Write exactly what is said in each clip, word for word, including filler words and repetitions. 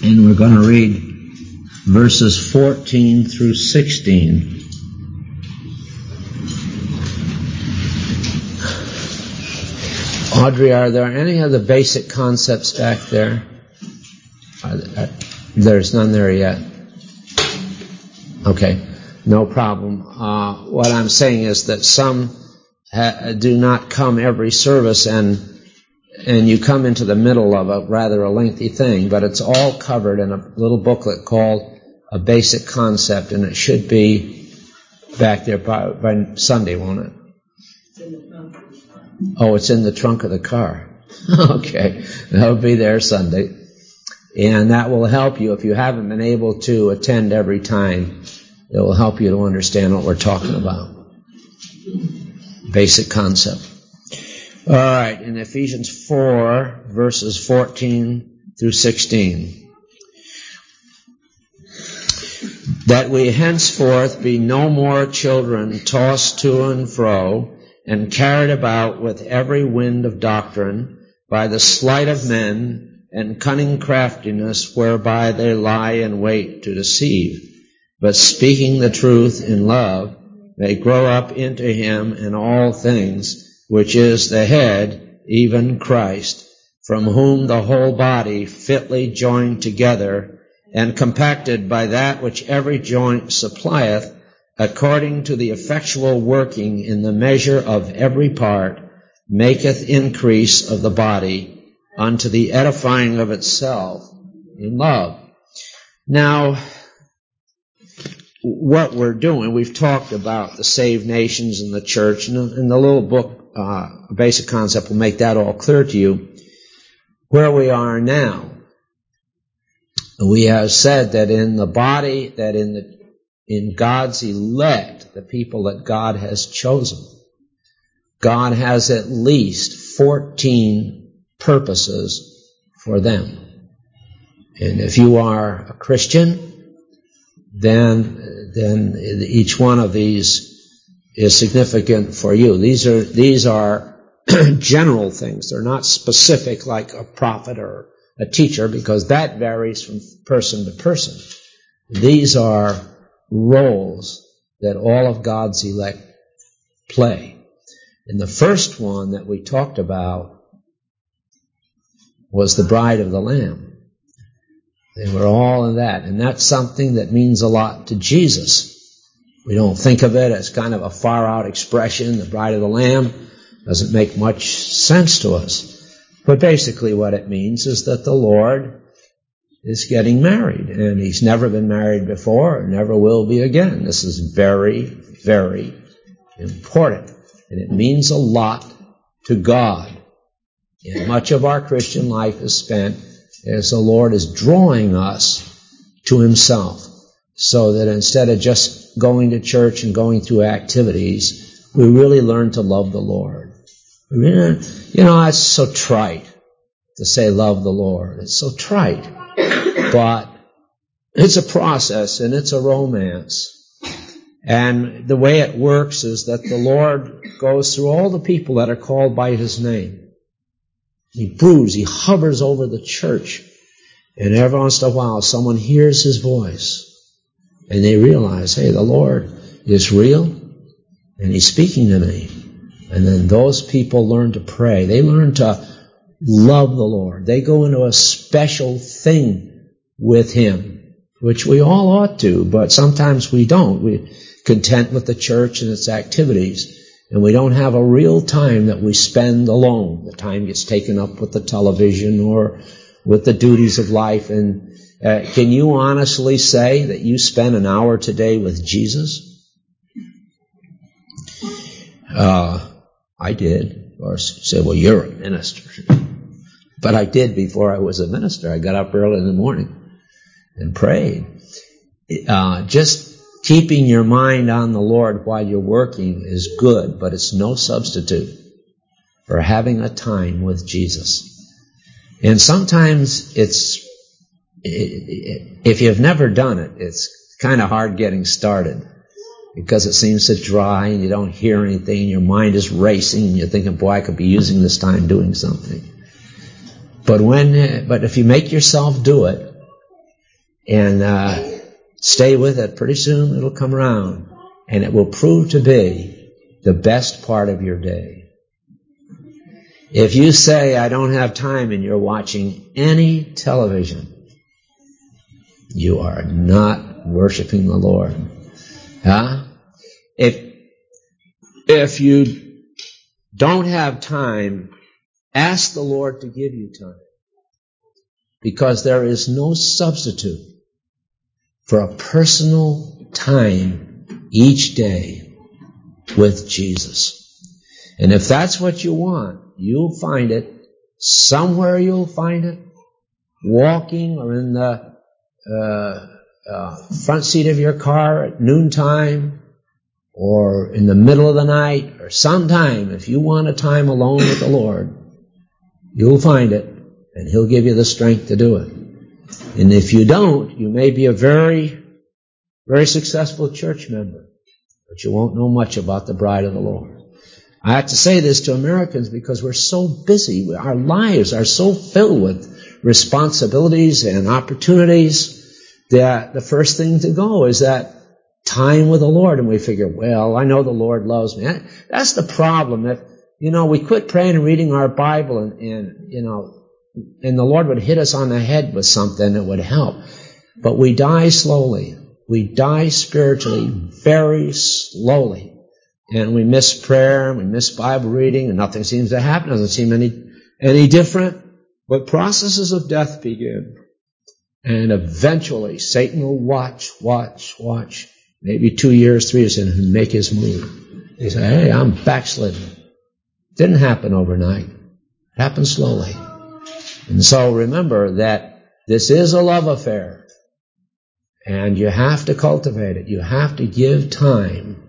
and we're going to read verses fourteen through sixteen. Audrey, are there any of the basic concepts back there? There, there's none there yet. Okay, no problem. Uh, what I'm saying is that some ha- do not come every service, and and you come into the middle of a rather a lengthy thing, but it's all covered in a little booklet called A Basic Concept, and it should be back there by, by Sunday, won't it? It's in the trunk. Oh, it's in the trunk of the car. Okay, that'll be there Sunday. And that will help you if you haven't been able to attend every time. It will help you to understand what we're talking about. Basic concept. All right, in Ephesians four, verses fourteen through sixteen. That we henceforth be no more children tossed to and fro and carried about with every wind of doctrine by the sleight of men and cunning craftiness whereby they lie in wait to deceive, but speaking the truth in love may grow up into him in all things, which is the head, even Christ, from whom the whole body fitly joined together and compacted by that which every joint supplieth, according to the effectual working in the measure of every part, maketh increase of the body unto the edifying of itself in love. Now, what we're doing, we've talked about the saved nations and the church, and in the little book, uh, Basic Concept will make that all clear to you. Where we are now, we have said that in the body, that in the in God's elect, the people that God has chosen, God has at least fourteen purposes for them. And if you are a Christian, then then each one of these is significant for you. These are these are general things. They're not specific like a prophet or a teacher, because that varies from person to person. These are roles that all of God's elect play. And the first one that we talked about was the bride of the Lamb. They were all in that. And that's something that means a lot to Jesus. We don't think of it as kind of a far-out expression. The bride of the Lamb doesn't make much sense to us. But basically what it means is that the Lord is getting married. And he's never been married before and never will be again. This is very, very important. And it means a lot to God. And much of our Christian life is spent as the Lord is drawing us to himself, so that instead of just going to church and going through activities, we really learn to love the Lord. You know, it's so trite to say love the Lord. It's so trite. But it's a process and it's a romance. And the way it works is that the Lord goes through all the people that are called by his name. He broods, he hovers over the church. And every once in a while someone hears his voice. And they realize, hey, the Lord is real and he's speaking to me. And then those people learn to pray. They learn to love the Lord. They go into a special thing with him, which we all ought to, but sometimes we don't. We're content with the church and its activities. And we don't have a real time that we spend alone. The time gets taken up with the television or with the duties of life. And uh, can you honestly say that you spend an hour today with Jesus? Uh, I did. Or say, well, you're a minister. But I did before I was a minister. I got up early in the morning and prayed. Uh, just keeping your mind on the Lord while you're working is good, but it's no substitute for having a time with Jesus. And sometimes it's, if you've never done it, it's kind of hard getting started because it seems so dry and you don't hear anything and your mind is racing and you're thinking, boy, I could be using this time doing something. But when, but if you make yourself do it, And uh, stay with it. Pretty soon it'll come around, and it will prove to be the best part of your day. If you say, I don't have time, and you're watching any television, you are not worshiping the Lord. Huh? If, if you don't have time, ask the Lord to give you time. Because there is no substitute for a personal time each day with Jesus. And if that's what you want, you'll find it. Somewhere you'll find it. Walking or in the uh, uh, front seat of your car at noontime, or in the middle of the night, or sometime. If you want a time alone with the Lord, you'll find it, and He'll give you the strength to do it. And if you don't, you may be a very, very successful church member, but you won't know much about the bride of the Lord. I have to say this to Americans because we're so busy. Our lives are so filled with responsibilities and opportunities that the first thing to go is that time with the Lord. And we figure, well, I know the Lord loves me. That's the problem. That, you know, we quit praying and reading our Bible and, and, you know, and the Lord would hit us on the head with something that would help. But we die slowly. We die spiritually very slowly. And we miss prayer, and we miss Bible reading, and nothing seems to happen. It doesn't seem any, any different. But processes of death begin. And eventually, Satan will watch, watch, watch. Maybe two years, three years in, and make his move. He say, hey, I'm backslidden. Didn't happen overnight. It happened slowly. And so remember that this is a love affair. And you have to cultivate it. You have to give time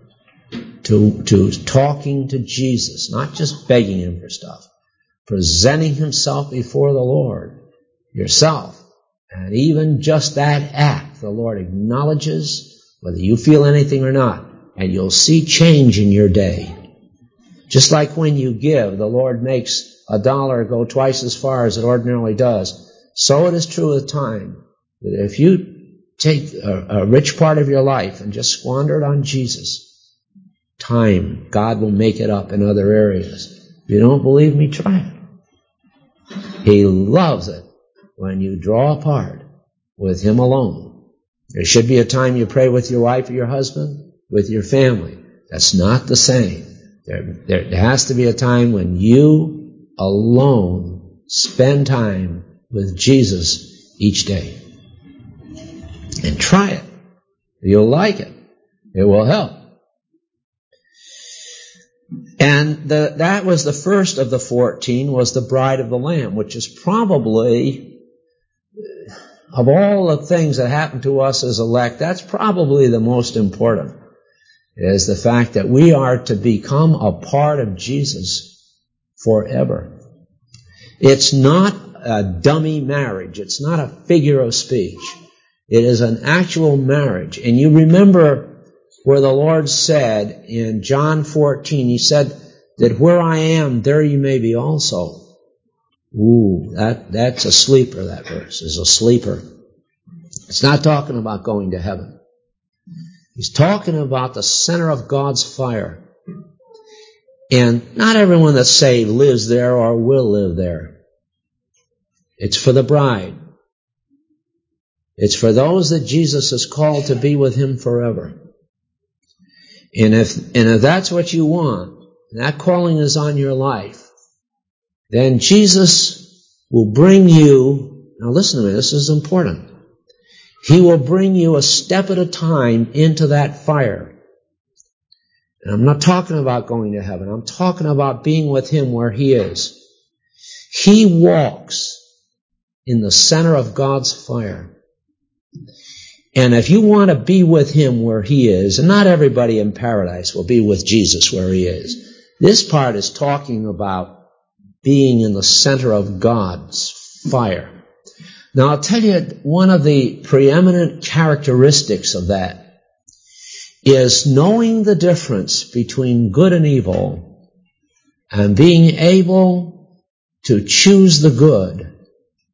to, to talking to Jesus, not just begging Him for stuff. Presenting Himself before the Lord, yourself. And even just that act, the Lord acknowledges whether you feel anything or not. And you'll see change in your day. Just like when you give, the Lord makes a dollar go twice as far as it ordinarily does. So it is true with time. That if you take a, a rich part of your life and just squander it on Jesus, time, God will make it up in other areas. If you don't believe me, try it. He loves it when you draw apart with Him alone. There should be a time you pray with your wife or your husband, with your family. That's not the same. There, there, there has to be a time when you alone spend time with Jesus each day. And try it. You'll like it. It will help. And the, that was the first of the fourteen, was the bride of the Lamb, which is probably, of all the things that happen to us as elect, that's probably the most important, is the fact that we are to become a part of Jesus forever. It's not a dummy marriage. It's not a figure of speech. It is an actual marriage. And you remember where the Lord said in John fourteen, He said that where I am, there you may be also. Ooh, that, that's a sleeper, that verse is a sleeper. It's not talking about going to heaven. He's talking about the center of God's fire. And not everyone that's saved lives there or will live there. It's for the bride. It's for those that Jesus has called to be with Him forever. And if, and if that's what you want, and that calling is on your life, then Jesus will bring you, now listen to me, this is important. He will bring you a step at a time into that fire. And I'm not talking about going to heaven. I'm talking about being with Him where He is. He walks in the center of God's fire. And if you want to be with Him where He is, and not everybody in paradise will be with Jesus where He is. This part is talking about being in the center of God's fire. Now I'll tell you, one of the preeminent characteristics of that is knowing the difference between good and evil and being able to choose the good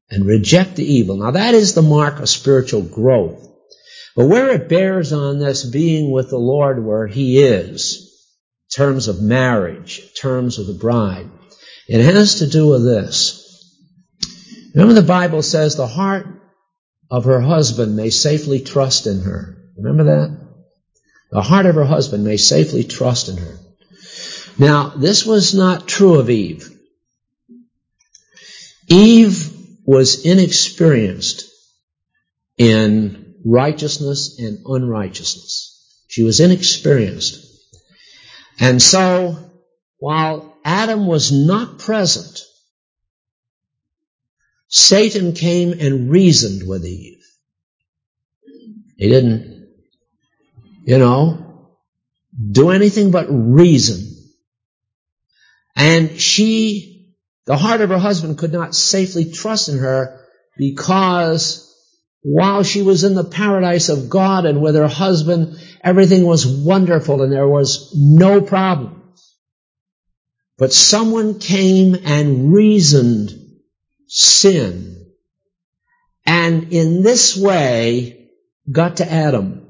and reject the evil. Now that is the mark of spiritual growth. But where it bears on this being with the Lord where He is, in terms of marriage, in terms of the bride, it has to do with this. Remember the Bible says the heart of her husband may safely trust in her. Remember that? The heart of her husband may safely trust in her. Now, this was not true of Eve. Eve was inexperienced in righteousness and unrighteousness. She was inexperienced. And so, while Adam was not present, Satan came and reasoned with Eve. He didn't, you know, do anything but reason. And she, the heart of her husband could not safely trust in her because while she was in the paradise of God and with her husband, everything was wonderful and there was no problem. But someone came and reasoned sin, and in this way got to Adam.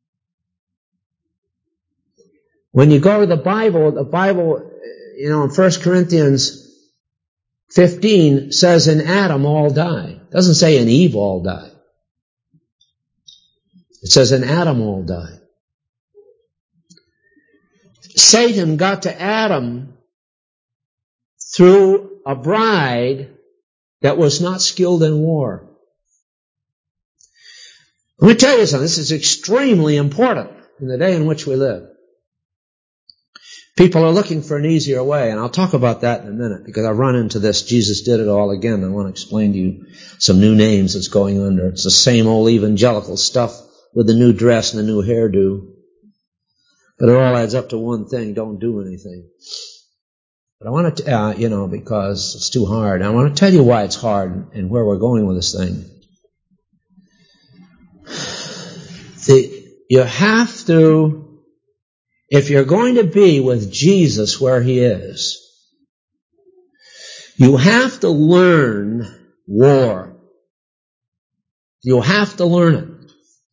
When you go to the Bible, the Bible, you know, in First Corinthians fifteen says in Adam all die. It doesn't say in Eve all die. It says in Adam all die. Satan got to Adam through a bride that was not skilled in war. Let me tell you something. This is extremely important in the day in which we live. People are looking for an easier way, and I'll talk about that in a minute because I've run into this. Jesus did it all again. I want to explain to you some new names that's going under. It's the same old evangelical stuff with the new dress and the new hairdo. But it all adds up to one thing: don't do anything. But I want to, uh, you know, because it's too hard. I want to tell you why it's hard and where we're going with this thing. The, you have to, if you're going to be with Jesus where He is, you have to learn war. You have to learn it.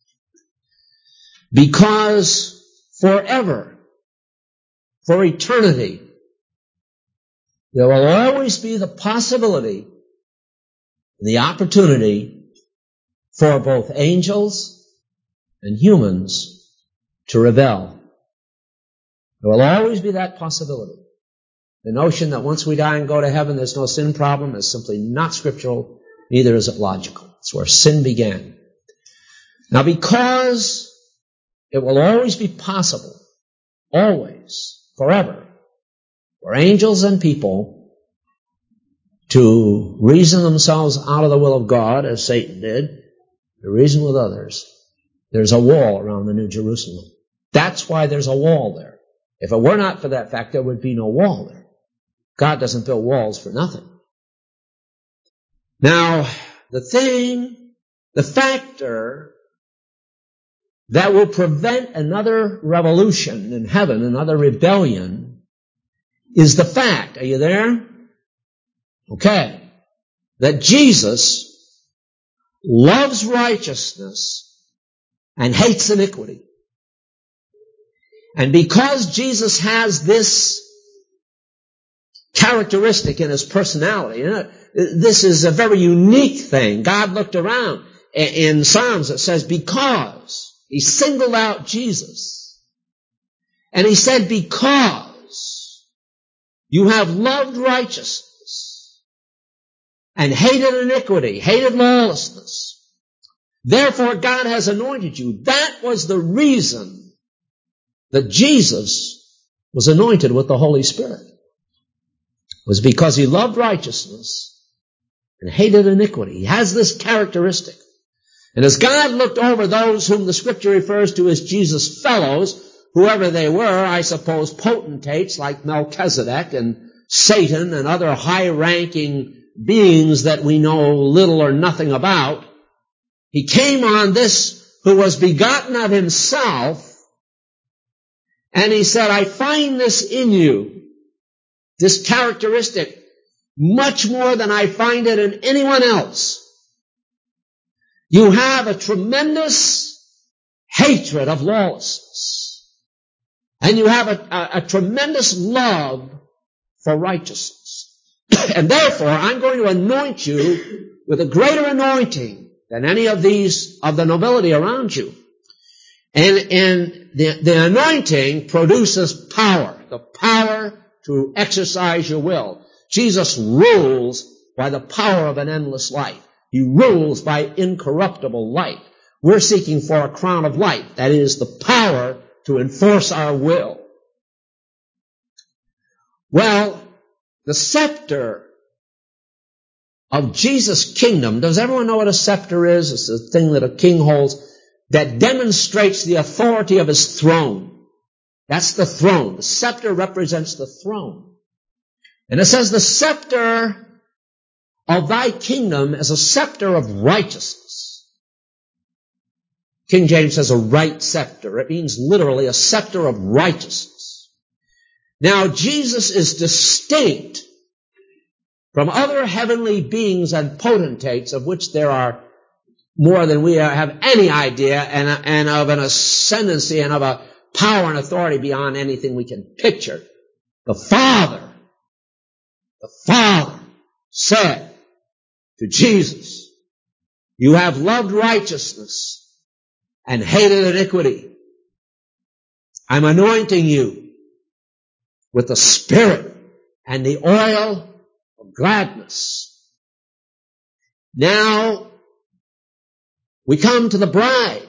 Because forever, for eternity, there will always be the possibility, the opportunity for both angels and humans to rebel. There will always be that possibility. The notion that once we die and go to heaven there's no sin problem is simply not scriptural, neither is it logical. It's where sin began. Now because it will always be possible, always, forever, for angels and people to reason themselves out of the will of God, as Satan did, to reason with others, there's a wall around the New Jerusalem. That's why there's a wall there. If it were not for that fact, there would be no wall there. God doesn't build walls for nothing. Now, the thing, the factor that will prevent another revolution in heaven, another rebellion, is the fact, are you there? Okay, that Jesus loves righteousness and hates iniquity. And because Jesus has this characteristic in His personality, you know, this is a very unique thing. God looked around in Psalms, it says, because He singled out Jesus. And He said, because you have loved righteousness and hated iniquity, hated lawlessness. Therefore, God has anointed you. That was the reason that Jesus was anointed with the Holy Spirit. It was because He loved righteousness and hated iniquity. He has this characteristic. And as God looked over those whom the Scripture refers to as Jesus' fellows, whoever they were, I suppose potentates like Melchizedek and Satan and other high-ranking beings that we know little or nothing about, He came on this who was begotten of Himself, and He said, I find this in you, this characteristic. much more than I find it in anyone else. You have a tremendous hatred of lawlessness. And you have a, a, a tremendous love for righteousness. And therefore, I'm going to anoint you with a greater anointing than any of these, of the nobility around you. And, and the, the anointing produces power, the power to exercise your will. Jesus rules by the power of an endless life. He rules by incorruptible light. We're seeking for a crown of light. That is the power to enforce our will. Well, the scepter of Jesus' kingdom, does everyone know what a scepter is? It's a thing that a king holds that demonstrates the authority of his throne. That's the throne. The scepter represents the throne. And it says the scepter of thy kingdom is a scepter of righteousness. King James says a right scepter. It means literally a scepter of righteousness. Now, Jesus is distinct from other heavenly beings and potentates, of which there are more than we have any idea, and, and of an ascendancy and of a power and authority beyond anything we can picture. The Father, the Father said to Jesus, you have loved righteousness and hated iniquity. I'm anointing you with the Spirit and the oil of gladness. Now, we come to the bride.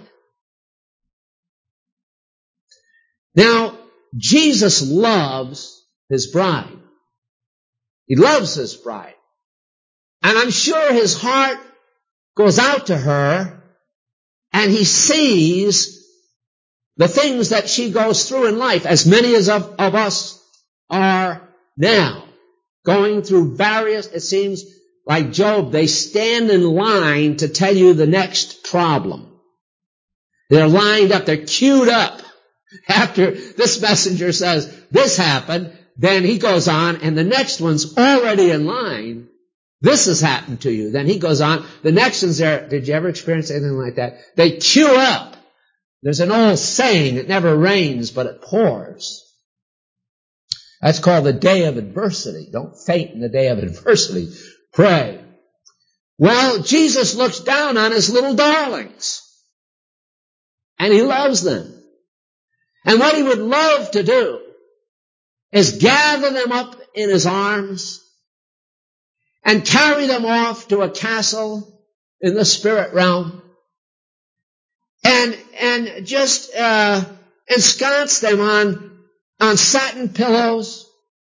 Now, Jesus loves his bride. He loves his bride. And I'm sure his heart goes out to her, and he sees the things that she goes through in life, as many as of, of us are now, going through various, it seems like Job, they stand in line to tell you the next problem. They're lined up, they're queued up. After this messenger says, this happened, then he goes on, and the next one's already in line. This has happened to you. Then he goes on. The next one's there. Did you ever experience anything like that? They queue up. There's an old saying, it never rains, but it pours. That's called the day of adversity. Don't faint in the day of adversity. Pray. Well, Jesus looks down on his little darlings. And he loves them. And what he would love to do is gather them up in his arms and carry them off to a castle in the spirit realm and and just uh ensconce them on on satin pillows.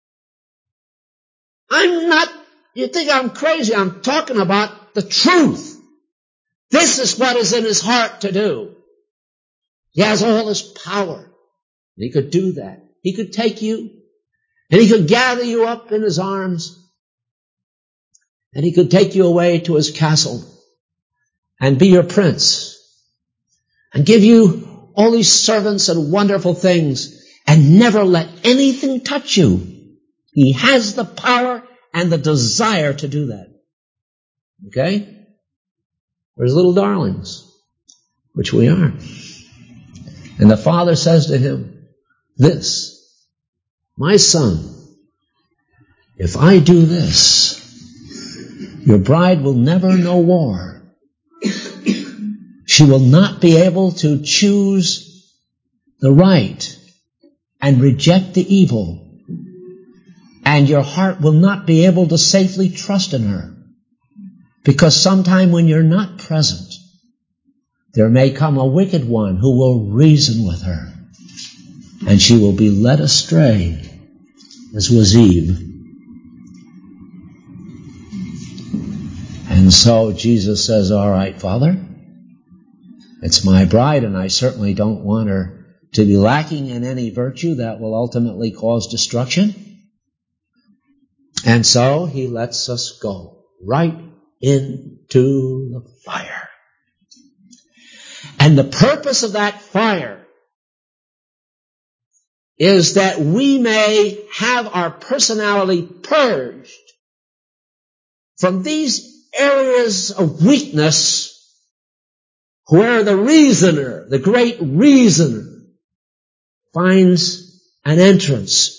I'm not, you think I'm crazy, I'm talking about the truth. This is what is in his heart to do. He has all this power. He could do that. He could take you and he could gather you up in his arms. And he could take you away to his castle and be your prince and give you all these servants and wonderful things and never let anything touch you. He has the power and the desire to do that. Okay? We're his little darlings, which we are. And the Father says to him, this, my son, if I do this, your bride will never know war. She will not be able to choose the right and reject the evil. And your heart will not be able to safely trust in her. Because sometime when you're not present, there may come a wicked one who will reason with her. And she will be led astray, as was Eve. And so Jesus says, all right, Father, it's my bride, and I certainly don't want her to be lacking in any virtue that will ultimately cause destruction. And so he lets us go right into the fire. And the purpose of that fire is that we may have our personality purged from these areas of weakness where the reasoner, the great reasoner, finds an entrance.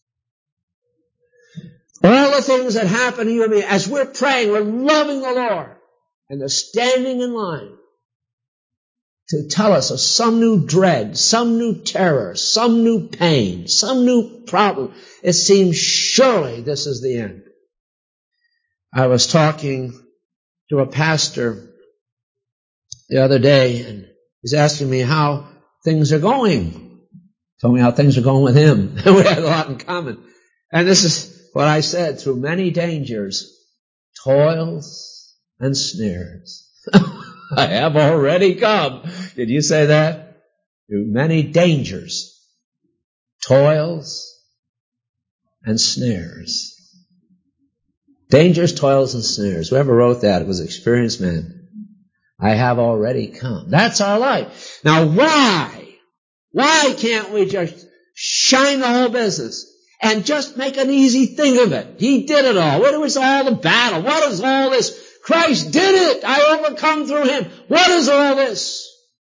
All the things that happen to you and me, as we're praying, we're loving the Lord, and they're standing in line to tell us of some new dread, some new terror, some new pain, some new problem. It seems surely this is the end. I was talking to a pastor the other day, and he's asking me how things are going. Told me how things are going with him. We had a lot in common. And this is what I said: through many dangers, toils, and snares, I have already come. Did you say that? Through many dangers, toils, and snares. Dangers, toils, and snares. Whoever wrote that, it was an experienced man. I have already come. That's our life. Now why? Why can't we just shine the whole business and just make an easy thing of it? He did it all. What was all the battle? What is all this? Christ did it. I overcome through Him. What is all this?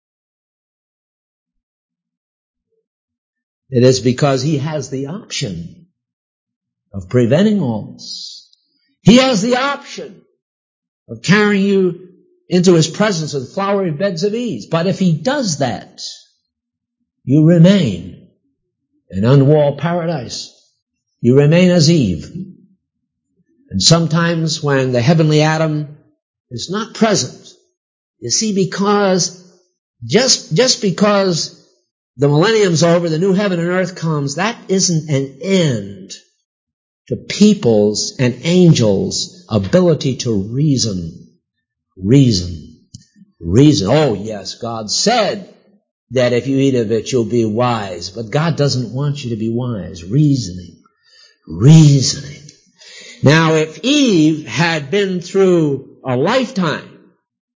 It is because He has the option of preventing all this. He has the option of carrying you into His presence with flowery beds of ease. But if He does that, you remain in unwalled paradise. You remain as Eve. And sometimes when the heavenly Adam is not present, you see, because just, just because the millennium's over, the new heaven and earth comes, that isn't an end to people's and angels' ability to reason. Reason. Reason. Oh yes, God said that if you eat of it, you'll be wise. But God doesn't want you to be wise. Reasoning. Reasoning. Now, if Eve had been through a lifetime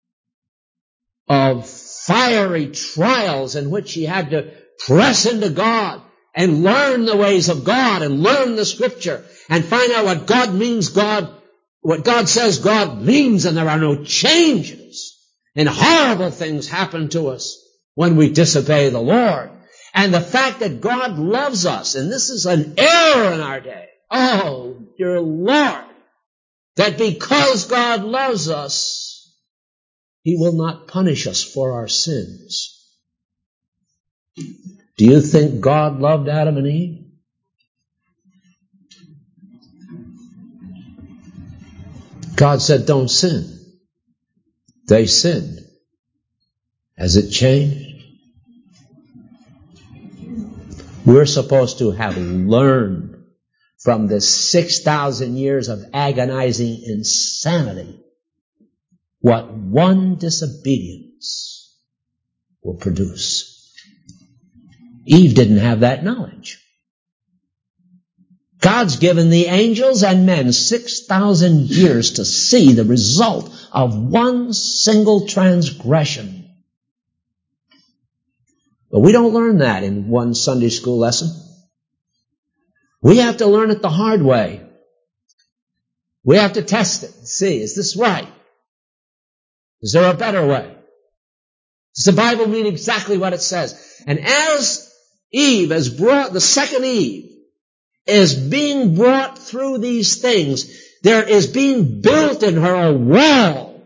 of fiery trials in which she had to press into God and learn the ways of God and learn the Scripture and find out what God means, God, what God says God means, and there are no changes, and horrible things happen to us when we disobey the Lord. And the fact that God loves us, and this is an error in our day. Oh, dear Lord, that because God loves us, He will not punish us for our sins. Do you think God loved Adam and Eve? God said, don't sin. They sinned. Has it changed? We're supposed to have learned from the six thousand years of agonizing insanity what one disobedience will produce. Eve didn't have that knowledge. God's given the angels and men six thousand years to see the result of one single transgression. But we don't learn that in one Sunday school lesson. We have to learn it the hard way. We have to test it and see, is this right? Is there a better way? Does the Bible mean exactly what it says? And as Eve is brought, the second Eve is being brought through these things, there is being built in her a wall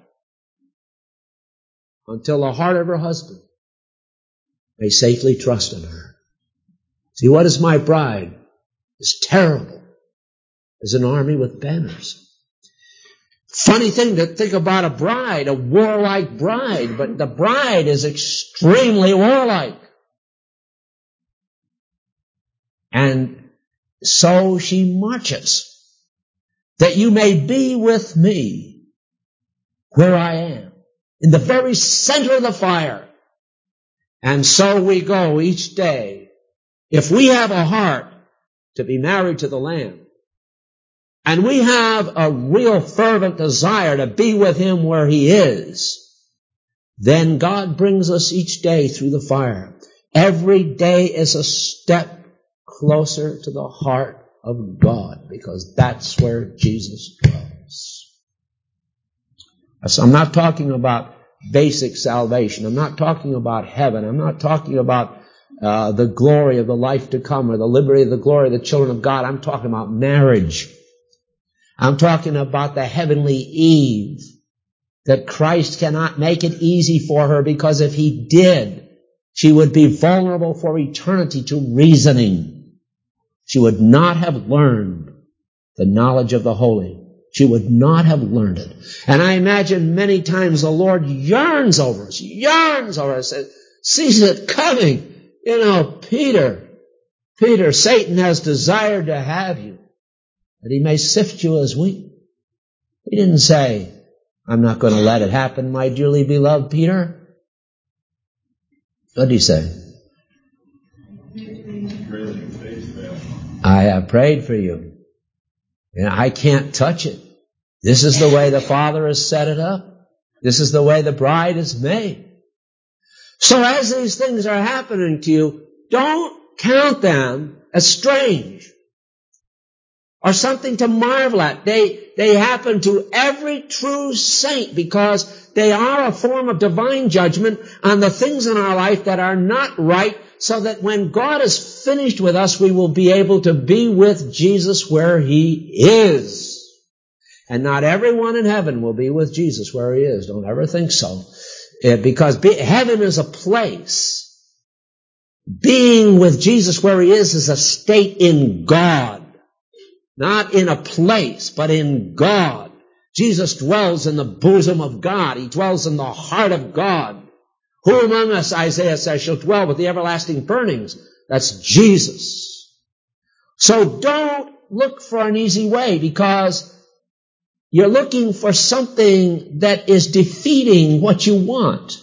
until the heart of her husband may safely trust in her. See, what is my bride? Is terrible as an army with banners. Funny thing to think about a bride, a warlike bride, but the bride is extremely warlike. And so she marches, that you may be with me where I am, in the very center of the fire. And so we go each day. If we have a heart to be married to the Lamb, and we have a real fervent desire to be with Him where He is, then God brings us each day through the fire. Every day is a step closer to the heart of God, because that's where Jesus dwells. So I'm not talking about basic salvation. I'm not talking about heaven. I'm not talking about uh, the glory of the life to come or the liberty of the glory of the children of God. I'm talking about marriage. I'm talking about the heavenly Eve, that Christ cannot make it easy for her, because if he did, she would be vulnerable for eternity to reasoning. She would not have learned the knowledge of the holy. She would not have learned it. And I imagine many times the Lord yearns over us, yearns over us, and sees it coming. You know, Peter, Peter, Satan has desired to have you, that he may sift you as wheat. He didn't say, I'm not going to let it happen, my dearly beloved Peter. What did he say? I have prayed for you. And I can't touch it. This is the way the Father has set it up. This is the way the bride is made. So as these things are happening to you, don't count them as strange or something to marvel at. They, they happen to every true saint because they are a form of divine judgment on the things in our life that are not right, so that when God is finished with us, we will be able to be with Jesus where he is. And not everyone in heaven will be with Jesus where he is. Don't ever think so. Because heaven is a place. Being with Jesus where he is is a state in God. Not in a place, but in God. Jesus dwells in the bosom of God. He dwells in the heart of God. Who among us, Isaiah says, shall dwell with the everlasting burnings? That's Jesus. So don't look for an easy way, because you're looking for something that is defeating what you want.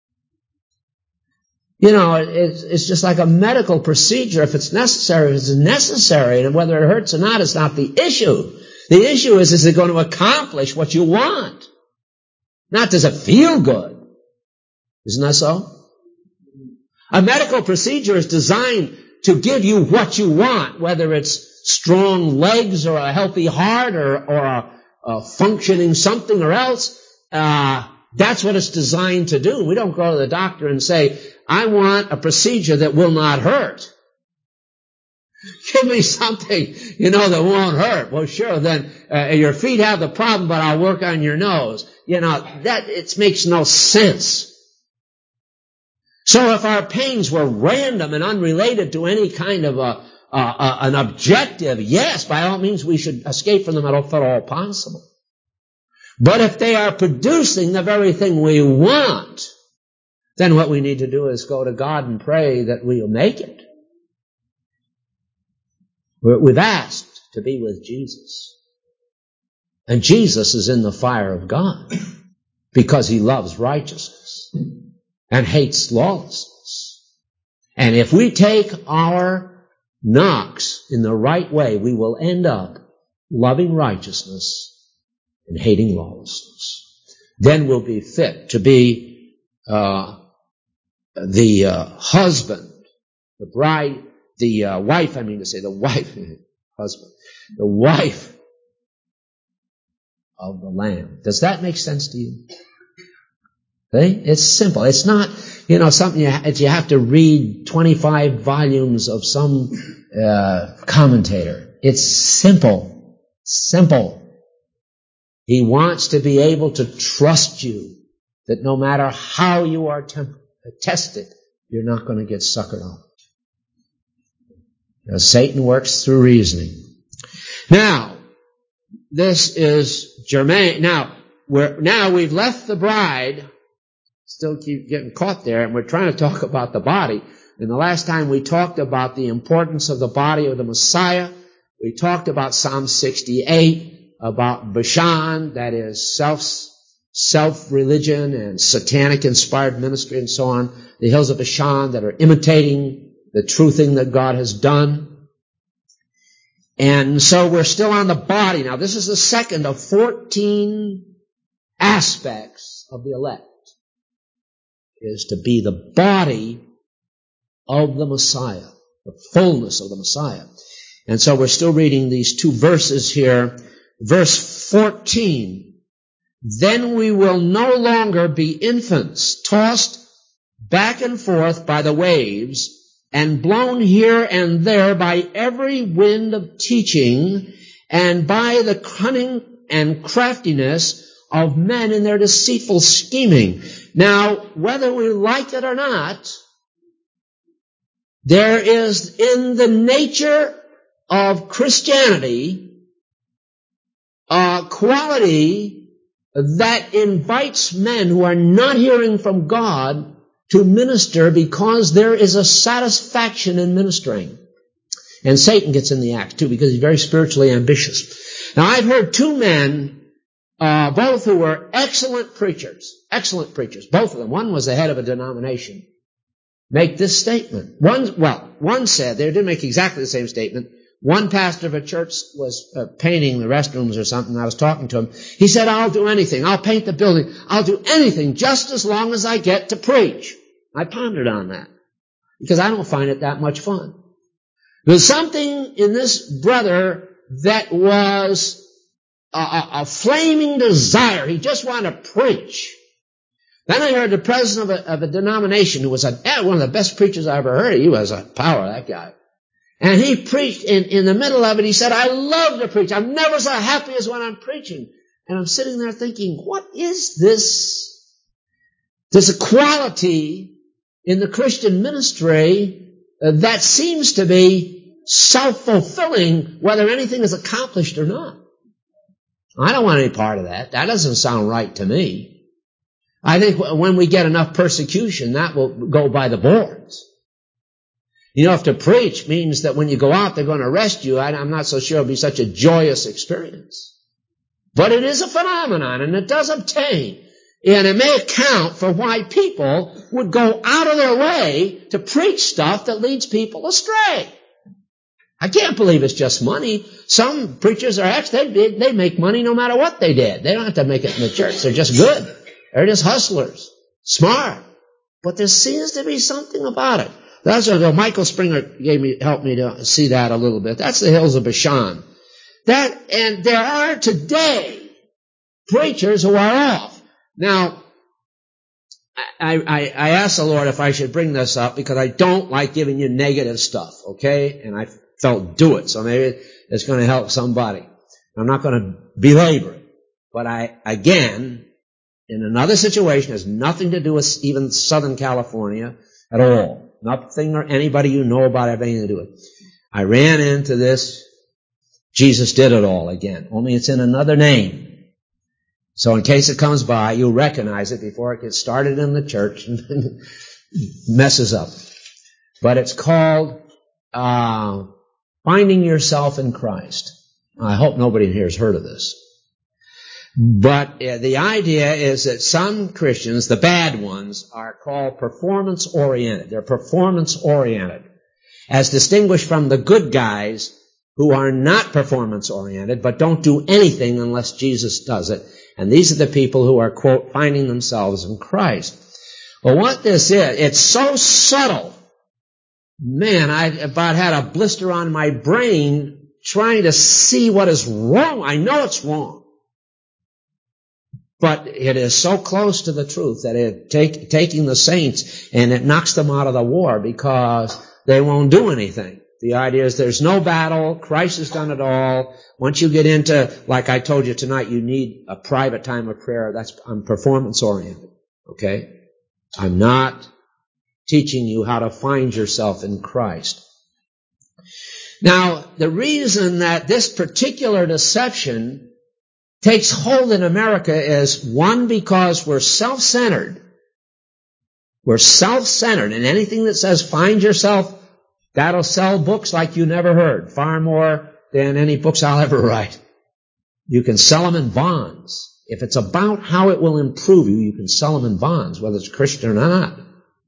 You know, it's, it's just like a medical procedure. If it's necessary, it's necessary. And whether it hurts or not is not the issue. The issue is, is it going to accomplish what you want? Not does it feel good. Isn't that so? A medical procedure is designed to give you what you want, whether it's strong legs or a healthy heart or, or a, a functioning something or else. Uh, that's what it's designed to do. We don't go to the doctor and say, I want a procedure that will not hurt. Give me something, you know, that won't hurt. Well, sure, then uh, your feet have the problem, but I'll work on your nose. You know, that it makes no sense. So if our pains were random and unrelated to any kind of a, a, a an objective, yes, by all means we should escape from them if at all possible. But if they are producing the very thing we want, then what we need to do is go to God and pray that we'll make it. We've asked to be with Jesus. And Jesus is in the fire of God because he loves righteousness and hates lawlessness. And if we take our knocks in the right way, we will end up loving righteousness and hating lawlessness. Then we'll be fit to be uh, the uh, husband, the bride, the uh, wife, I mean to say, the wife, husband, the wife of the Lamb. Does that make sense to you? Okay? It's simple. It's not, you know, something you, ha- you have to read twenty-five volumes of some uh, commentator. It's simple. Simple. He wants to be able to trust you, that no matter how you are temp- tested, you're not going to get suckered off. Now, Satan works through reasoning. Now, this is germane. Now, we're, now we've left the bride, still keep getting caught there, and we're trying to talk about the body. And the last time we talked about the importance of the body of the Messiah, we talked about Psalm sixty-eight, about Bashan, that is self, self-religion and satanic-inspired ministry and so on, the hills of Bashan that are imitating the true thing that God has done. And so we're still on the body. Now, this is the second of fourteen aspects of the elect, is to be the body of the Messiah, the fullness of the Messiah. And so we're still reading these two verses here. Verse fourteen, then we will no longer be infants, tossed back and forth by the waves and blown here and there by every wind of teaching and by the cunning and craftiness of men in their deceitful scheming. Now, whether we like it or not, there is in the nature of Christianity a quality that invites men who are not hearing from God to minister because there is a satisfaction in ministering. And Satan gets in the act too because he's very spiritually ambitious. Now I've heard two men, uh, both who were excellent preachers, excellent preachers, both of them. One was the head of a denomination, make this statement. One, well, one said, they didn't make exactly the same statement. One pastor of a church was uh, painting the restrooms or something. I was talking to him. He said, I'll do anything. I'll paint the building. I'll do anything just as long as I get to preach. I pondered on that because I don't find it that much fun. There's something in this brother that was a, a, a flaming desire. He just wanted to preach. Then I heard the president of a, of a denomination who was a, one of the best preachers I ever heard. He was a power, that guy. And he preached in, in the middle of it. He said, I love to preach. I'm never so happy as when I'm preaching. And I'm sitting there thinking, what is this? There's a quality in the Christian ministry uh, that seems to be self-fulfilling whether anything is accomplished or not. I don't want any part of that. That doesn't sound right to me. I think when we get enough persecution, that will go by the boards. You know, if to preach means that when you go out, they're going to arrest you, I'm not so sure it'll be such a joyous experience. But it is a phenomenon, and it does obtain. And it may account for why people would go out of their way to preach stuff that leads people astray. I can't believe it's just money. Some preachers are actually, they, they make money no matter what they did. They don't have to make it in the church. They're just good. They're just hustlers. Smart. But there seems to be something about it. That's what Michael Springer gave me, helped me to see that a little bit. That's the hills of Bashan. That, and there are today preachers who are off. Now, I, I, I asked the Lord if I should bring this up because I don't like giving you negative stuff, okay? And I felt do it, so maybe it's going to help somebody. I'm not going to belabor it. But I, again, in another situation, has nothing to do with even Southern California at all. Nothing or anybody you know about have anything to do with it. I ran into this Jesus did it all again, only it's in another name. So in case it comes by, you'll recognize it before it gets started in the church and messes up. But it's called uh Finding Yourself in Christ. I hope nobody in here has heard of this. But uh, the idea is that some Christians, the bad ones, are called performance-oriented. They're performance-oriented, as distinguished from the good guys who are not performance-oriented, but don't do anything unless Jesus does it. And these are the people who are, quote, finding themselves in Christ. Well, what this is, it's so subtle. Man, I about had a blister on my brain trying to see what is wrong. I know it's wrong. But it is so close to the truth that it take, taking the saints and it knocks them out of the war because they won't do anything. The idea is there's no battle. Christ has done it all. Once you get into, like I told you tonight, you need a private time of prayer. That's, I'm performance oriented. Okay? I'm not teaching you how to find yourself in Christ. Now, the reason that this particular deception takes hold in America is, one, because we're self-centered. We're self-centered, and anything that says find yourself, that'll sell books like you never heard, far more than any books I'll ever write. You can sell them in bonds. If it's about how it will improve you, you can sell them in bonds, whether it's Christian or not.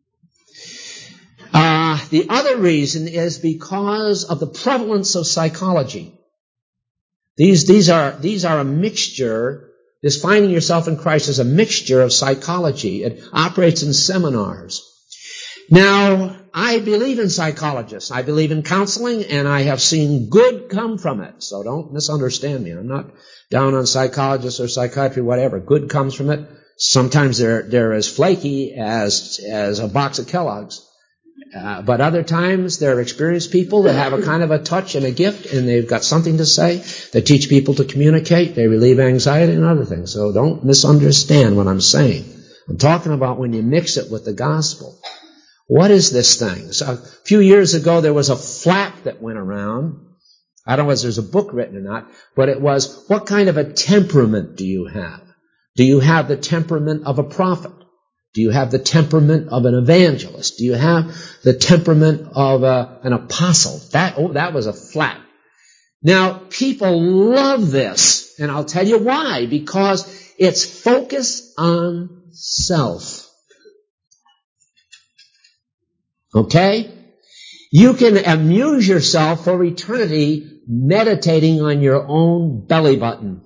Uh, the other reason is because of the prevalence of psychology. These, these are, these are a mixture. This finding yourself in Christ is a mixture of psychology. It operates in seminars. Now, I believe in psychologists. I believe in counseling, and I have seen good come from it. So don't misunderstand me. I'm not down on psychologists or psychiatry, whatever. Good comes from it. Sometimes they're, they're as flaky as, as a box of Kellogg's. Uh, but other times they're experienced people that have a kind of a touch and a gift, and they've got something to say. They teach people to communicate. They relieve anxiety and other things. So don't misunderstand what I'm saying. I'm talking about when you mix it with the gospel. What is this thing? So a few years ago there was a flap that went around. I don't know if there's a book written or not, but it was, what kind of a temperament do you have? Do you have the temperament of a prophet? Do you have the temperament of an evangelist? Do you have the temperament of a, an apostle? That, oh, that was a flap. Now, people love this, and I'll tell you why. Because it's focused on self. Okay? You can amuse yourself for eternity meditating on your own belly button.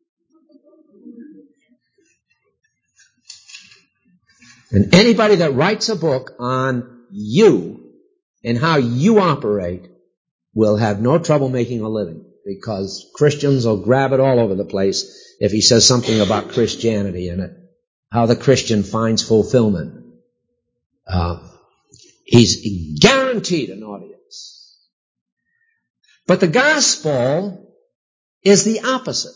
And anybody that writes a book on you and how you operate will have no trouble making a living, because Christians will grab it all over the place if he says something about Christianity in it, how the Christian finds fulfillment. Uh, he's guaranteed an audience. But the gospel is the opposite.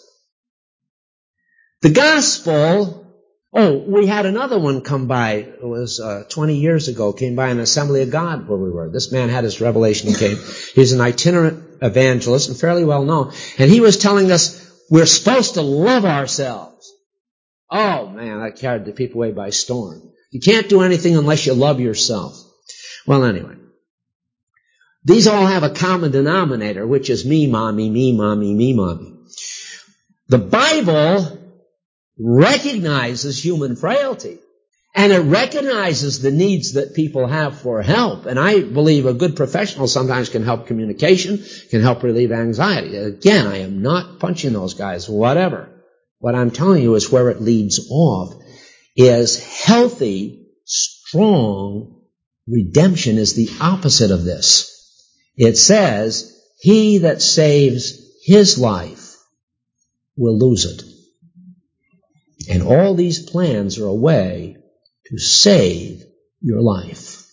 The gospel... Oh, we had another one come by. It was uh, twenty years ago. Came by an Assembly of God where we were. This man had his revelation. He came. He's an itinerant evangelist and fairly well known. And he was telling us we're supposed to love ourselves. Oh, man, that carried the people away by storm. You can't do anything unless you love yourself. Well, anyway. These all have a common denominator, which is me, mommy, me, mommy, me, mommy. The Bible recognizes human frailty, and it recognizes the needs that people have for help. And I believe a good professional sometimes can help communication, can help relieve anxiety. Again, I am not punching those guys, whatever. What I'm telling you is where it leads off is healthy, strong redemption is the opposite of this. It says, he that saves his life will lose it. And all these plans are a way to save your life.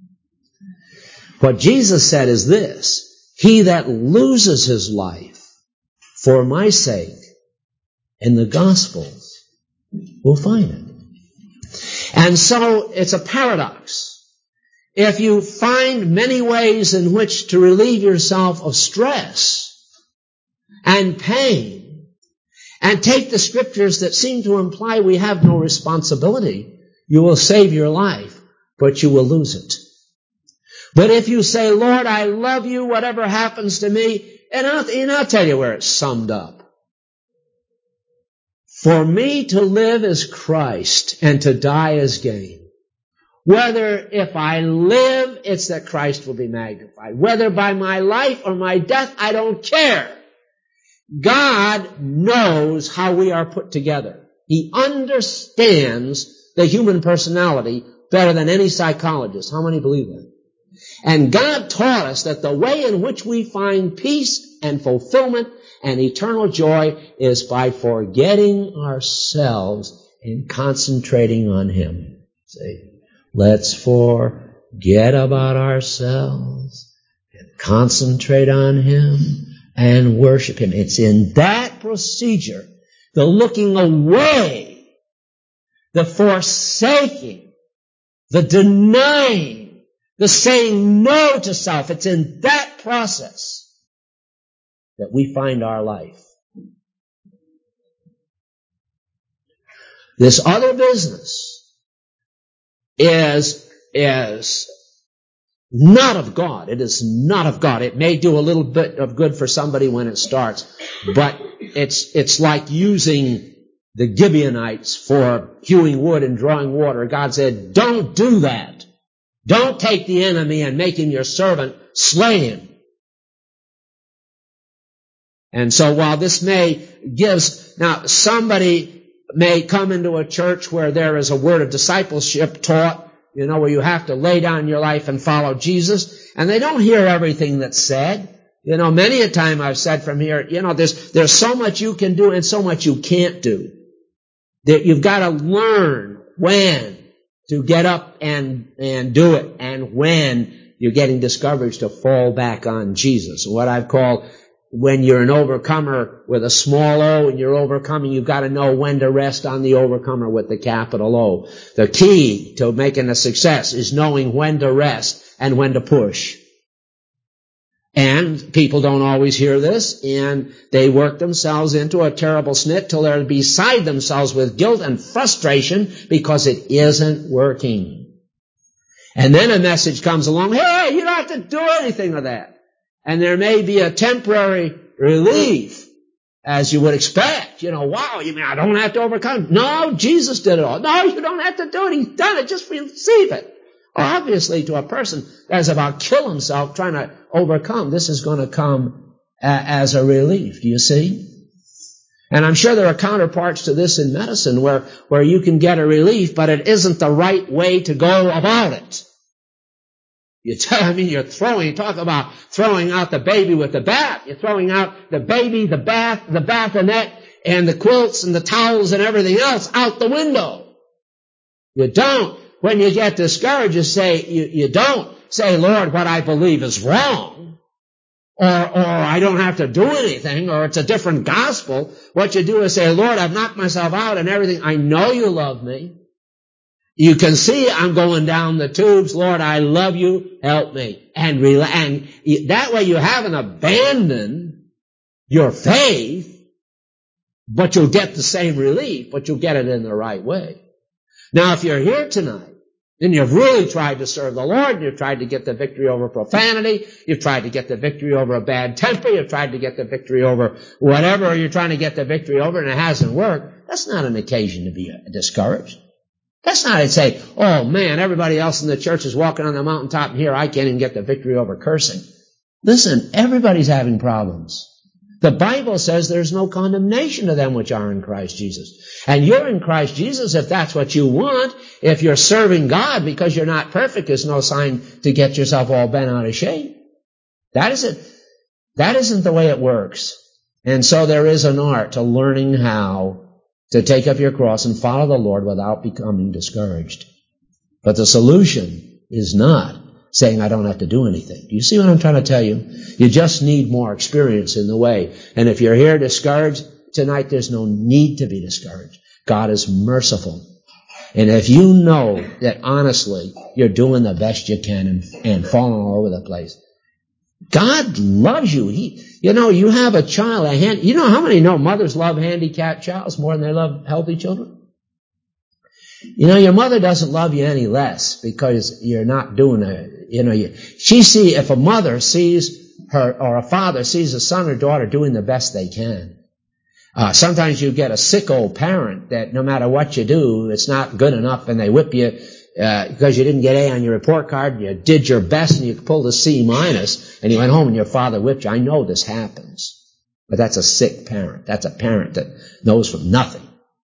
What Jesus said is this: he that loses his life for my sake in the Gospels will find it. And so it's a paradox. If you find many ways in which to relieve yourself of stress and pain, and take the scriptures that seem to imply we have no responsibility, you will save your life, but you will lose it. But if you say, Lord, I love you, whatever happens to me, and I'll, and I'll tell you where it's summed up. For me to live is Christ, and to die is gain. Whether if I live, it's that Christ will be magnified. Whether by my life or my death, I don't care. God knows how we are put together. He understands the human personality better than any psychologist. How many believe that? And God taught us that the way in which we find peace and fulfillment and eternal joy is by forgetting ourselves and concentrating on Him. See? Let's forget about ourselves and concentrate on Him and worship Him. It's in that procedure, the looking away, the forsaking, the denying, the saying no to self. It's in that process that we find our life. This other business is, is not of God. It is not of God. It may do a little bit of good for somebody when it starts, but it's, it's like using the Gibeonites for hewing wood and drawing water. God said, don't do that. Don't take the enemy and make him your servant. Slay him. And so while this may gives, now somebody may come into a church where there is a word of discipleship taught, you know, where you have to lay down your life and follow Jesus, and they don't hear everything that's said. You know, many a time I've said from here, you know, there's, there's so much you can do and so much you can't do. That you've got to learn when to get up and, and do it, and when you're getting discouraged to fall back on Jesus. What I've called, when you're an overcomer with a small O and you're overcoming, you've got to know when to rest on the overcomer with the capital O. The key to making a success is knowing when to rest and when to push. And people don't always hear this, and they work themselves into a terrible snit till they're beside themselves with guilt and frustration because it isn't working. And then a message comes along, hey, you don't have to do anything with that. And there may be a temporary relief, as you would expect. You know, wow, you mean I don't have to overcome? No, Jesus did it all. No, you don't have to do it. He's done it. Just receive it. Obviously, to a person that's about to kill himself trying to overcome, this is going to come a- as a relief. Do you see? And I'm sure there are counterparts to this in medicine where, where you can get a relief, but it isn't the right way to go about it. You tell, I mean, you're throwing, you talk about throwing out the baby with the bath. You're throwing out the baby, the bath, the bassinet, and the quilts and the towels and everything else out the window. You don't. When you get discouraged, you say, you, you don't say, Lord, what I believe is wrong, or, or I don't have to do anything, or it's a different gospel. What you do is say, Lord, I've knocked myself out and everything. I know you love me. You can see I'm going down the tubes. Lord, I love you. Help me. And, rela- and that way you haven't abandoned your faith, but you'll get the same relief, but you'll get it in the right way. Now, if you're here tonight, and you've really tried to serve the Lord, you've tried to get the victory over profanity, you've tried to get the victory over a bad temper, you've tried to get the victory over whatever you're trying to get the victory over, and it hasn't worked, that's not an occasion to be discouraged. That's not to say, oh man, everybody else in the church is walking on the mountaintop, and here I can't even get the victory over cursing. Listen, everybody's having problems. The Bible says there's no condemnation to them which are in Christ Jesus. And you're in Christ Jesus if that's what you want. If you're serving God because you're not perfect, there's no sign to get yourself all bent out of shape. That isn't, that isn't the way it works. And so there is an art to learning how to take up your cross and follow the Lord without becoming discouraged. But the solution is not saying I don't have to do anything. Do you see what I'm trying to tell you? You just need more experience in the way. And if you're here discouraged tonight, there's no need to be discouraged. God is merciful. And if you know that honestly you're doing the best you can and, and falling all over the place, God loves you. He, you know, you have a child, a hand, you know how many know mothers love handicapped childs more than they love healthy children? You know, your mother doesn't love you any less because you're not doing a, you know, you, she see, if a mother sees her, or a father sees a son or daughter doing the best they can. Uh, sometimes you get a sick old parent that no matter what you do, it's not good enough and they whip you, uh, because you didn't get A on your report card and you did your best and you pulled a C minus and you went home and your father whipped you. I know this happens. But that's a sick parent. That's a parent that knows from nothing.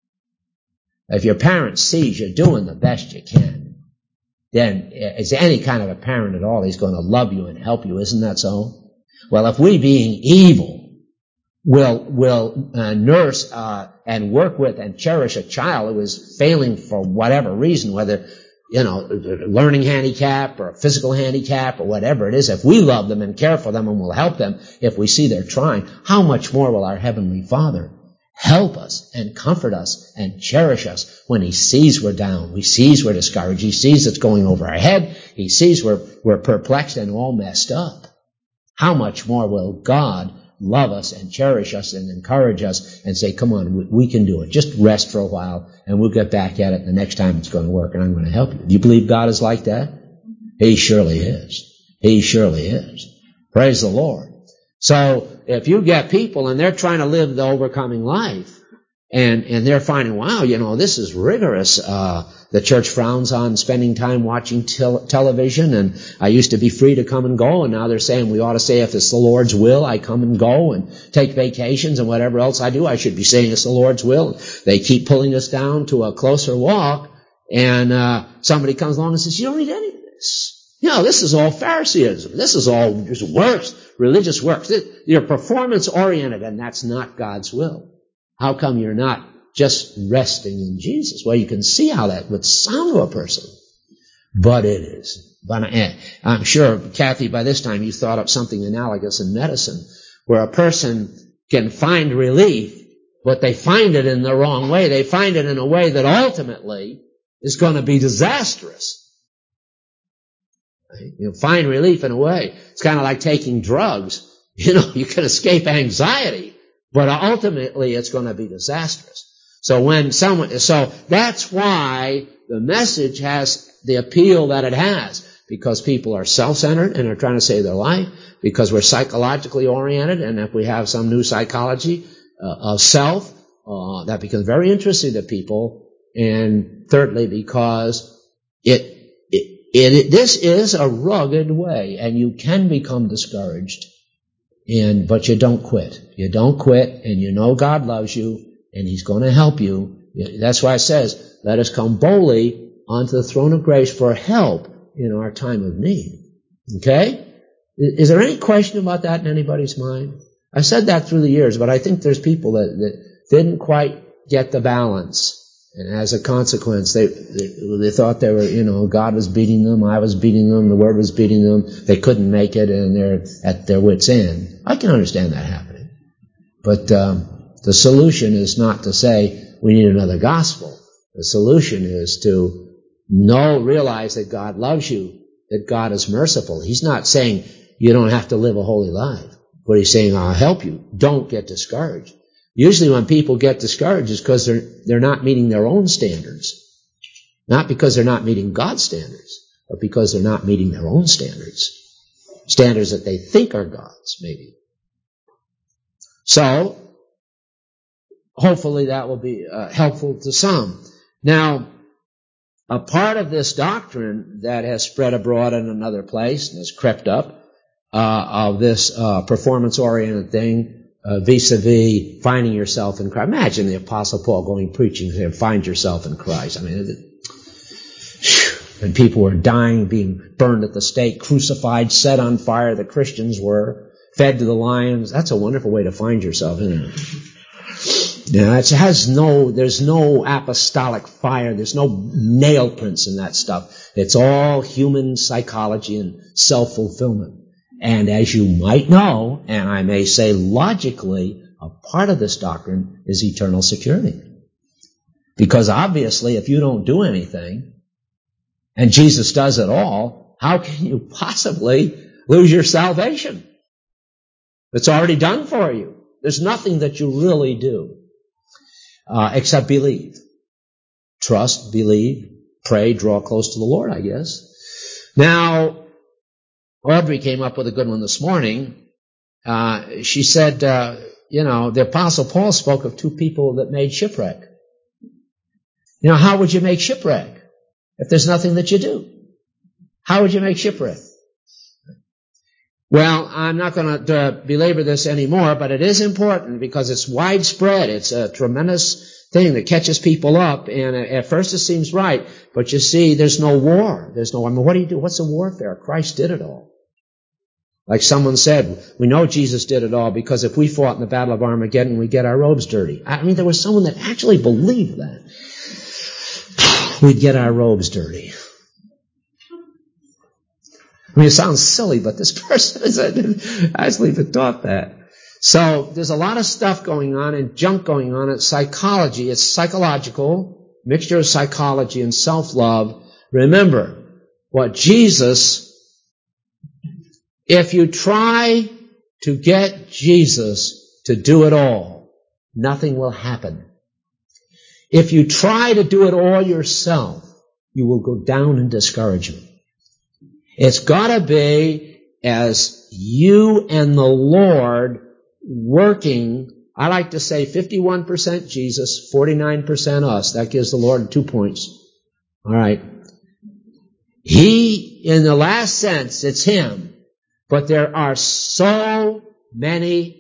If your parent sees you doing the best you can, then as any kind of a parent at all, he's going to love you and help you. Isn't that so? Well, if we being evil will will uh, nurse uh, and work with and cherish a child who is failing for whatever reason, whether, you know, learning handicap or a physical handicap or whatever it is, if we love them and care for them and will help them if we see they're trying, how much more will our Heavenly Father help us and comfort us and cherish us when He sees we're down. He sees we're discouraged. He sees it's going over our head. He sees we're, we're perplexed and all messed up. How much more will God love us and cherish us and encourage us and say, come on, we, we can do it. Just rest for a while and we'll get back at it the next time it's going to work and I'm going to help you. Do you believe God is like that? He surely is. He surely is. Praise the Lord. So if you get people and they're trying to live the overcoming life and, and they're finding, wow, you know, this is rigorous. Uh, the church frowns on spending time watching tel- television and I used to be free to come and go and now they're saying we ought to say if it's the Lord's will, I come and go and take vacations and whatever else I do, I should be saying it's the Lord's will. They keep pulling us down to a closer walk And uh, somebody comes along and says, you don't need any of this. You know, this is all Phariseeism. This is all just works, religious works. You're performance-oriented, and that's not God's will. How come you're not just resting in Jesus? Well, you can see how that would sound to a person. But it is. But I'm sure, Kathy, by this time you thought up something analogous in medicine, where a person can find relief, but they find it in the wrong way. They find it in a way that ultimately is going to be disastrous. Right? You know, find relief in a way. It's kind of like taking drugs. You know, you can escape anxiety, but ultimately it's going to be disastrous. So when someone, so that's why the message has the appeal that it has, because people are self-centered and are trying to save their life, because we're psychologically oriented, and if we have some new psychology uh, of self, uh, that becomes very interesting to people. And thirdly, because it, it, it, this is a rugged way, and you can become discouraged, and, but you don't quit. You don't quit, and you know God loves you, and He's going to help you. That's why it says, let us come boldly onto the throne of grace for help in our time of need. Okay? Is there any question about that in anybody's mind? I said that through the years, but I think there's people that, that didn't quite get the balance. And as a consequence, they, they they thought they were, you know, God was beating them, I was beating them, the Word was beating them. They couldn't make it, and they're at their wits' end. I can understand that happening. But um, the solution is not to say we need another gospel. The solution is to know, realize that God loves you, that God is merciful. He's not saying you don't have to live a holy life, but He's saying, I'll help you. Don't get discouraged. Usually when people get discouraged, it's because they're, they're not meeting their own standards. Not because they're not meeting God's standards, but because they're not meeting their own standards. Standards that they think are God's, maybe. So, hopefully that will be uh, helpful to some. Now, a part of this doctrine that has spread abroad in another place and has crept up, uh, of this uh, performance-oriented thing, Uh, vis-a-vis finding yourself in Christ. Imagine the Apostle Paul going preaching there, find yourself in Christ. I mean, it, and people were dying, being burned at the stake, crucified, set on fire, the Christians were, fed to the lions. That's a wonderful way to find yourself, isn't it? Now, it has no, there's no apostolic fire, there's no nail prints in that stuff. It's all human psychology and self-fulfillment. And as you might know, and I may say logically, a part of this doctrine is eternal security. Because obviously, if you don't do anything, and Jesus does it all, how can you possibly lose your salvation? It's already done for you. There's nothing that you really do, uh, except believe. Trust, believe, pray, draw close to the Lord, I guess. Now, Audrey came up with a good one this morning. Uh, she said, uh, you know, the Apostle Paul spoke of two people that made shipwreck. You know, how would you make shipwreck if there's nothing that you do? How would you make shipwreck? Well, I'm not going to uh, belabor this anymore, but it is important because it's widespread. It's a tremendous thing that catches people up, and at first it seems right, but you see, there's no war. There's no, I mean, what do you do? What's the warfare? Christ did it all. Like someone said, we know Jesus did it all because if we fought in the Battle of Armageddon, we'd get our robes dirty. I mean, there was someone that actually believed that. We'd get our robes dirty. I mean, it sounds silly, but this person is actually taught that. So there's a lot of stuff going on and junk going on. It's psychology. It's psychological, mixture of psychology and self-love. Remember, what Jesus, if you try to get Jesus to do it all, nothing will happen. If you try to do it all yourself, you will go down in discouragement. It's got to be as you and the Lord working, I like to say fifty-one percent Jesus, forty-nine percent us. That gives the Lord two points. All right. He, in the last sense, it's Him. But there are so many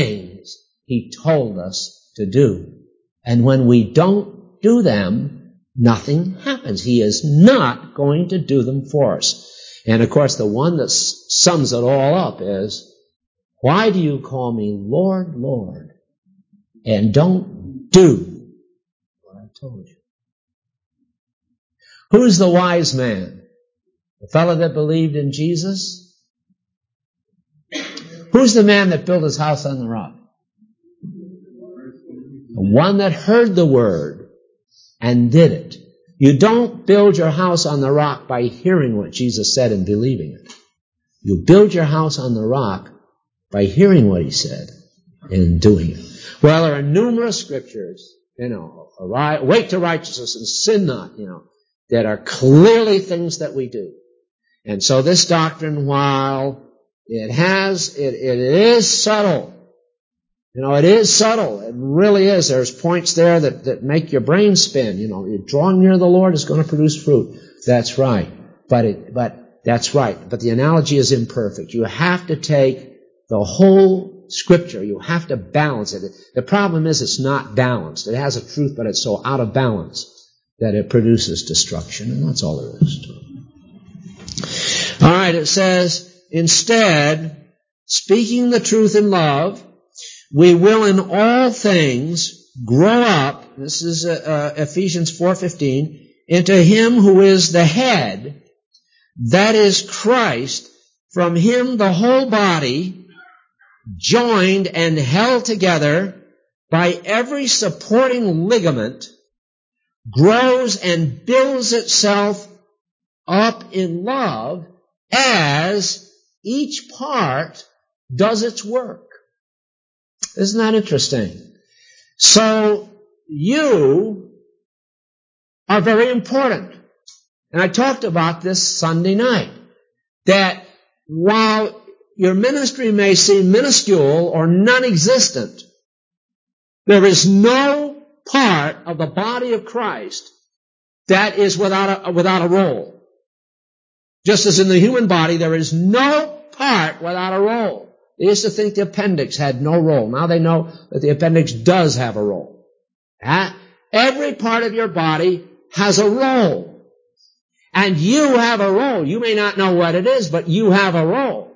things He told us to do. And when we don't do them, nothing happens. He is not going to do them for us. And of course, the one that sums it all up is, why do you call me Lord, Lord, and don't do what I told you? Who's the wise man? The fellow that believed in Jesus? Who's the man that built his house on the rock? The one that heard the word and did it. You don't build your house on the rock by hearing what Jesus said and believing it. You build your house on the rock by hearing what he said and doing it. Well, there are numerous scriptures, you know, wait to righteousness and sin not, you know, that are clearly things that we do. And so this doctrine, while it has, it, it is subtle. You know, it is subtle. It really is. There's points there that, that make your brain spin. You know, you're drawing near the Lord is going to produce fruit. That's right. But it, but that's right. But the analogy is imperfect. You have to take the whole Scripture. You have to balance it. The problem is it's not balanced. It has a truth, but it's so out of balance that it produces destruction. And that's all there is to it. All right, it says, instead, speaking the truth in love, we will in all things grow up, this is uh, uh, Ephesians four fifteen, into him who is the head, that is Christ. From him the whole body, joined and held together by every supporting ligament, grows and builds itself up in love as each part does its work. Isn't that interesting? So you are very important. And I talked about this Sunday night, that while your ministry may seem minuscule or non-existent, there is no part of the body of Christ that is without a, without a role. Just as in the human body, there is no part without a role. They used to think the appendix had no role. Now they know that the appendix does have a role. Every part of your body has a role. And you have a role. You may not know what it is, but you have a role.